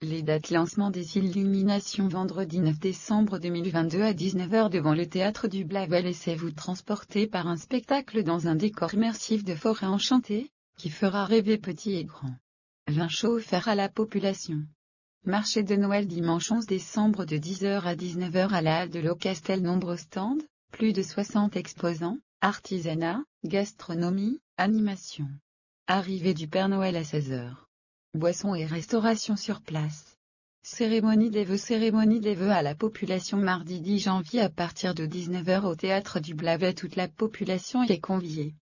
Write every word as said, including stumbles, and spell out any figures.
Les dates lancement des illuminations vendredi neuf décembre deux mille vingt-deux à dix-neuf heures devant le théâtre du Blavet. Laissez-vous transporter par un spectacle dans un décor immersif de forêt enchantée, qui fera rêver petit et grand. Vin chaud offert à la population. Marché de Noël dimanche onze décembre de dix heures à dix-neuf heures à la halle de l'Eau-Castel. Nombreux stands, plus de soixante exposants, artisanat, gastronomie, animation. Arrivée du Père Noël à seize heures. Boissons et restauration sur place. Cérémonie des vœux. Cérémonie des vœux à la population mardi dix janvier à partir de dix-neuf heures au théâtre du Blavet. Toute la population y est conviée.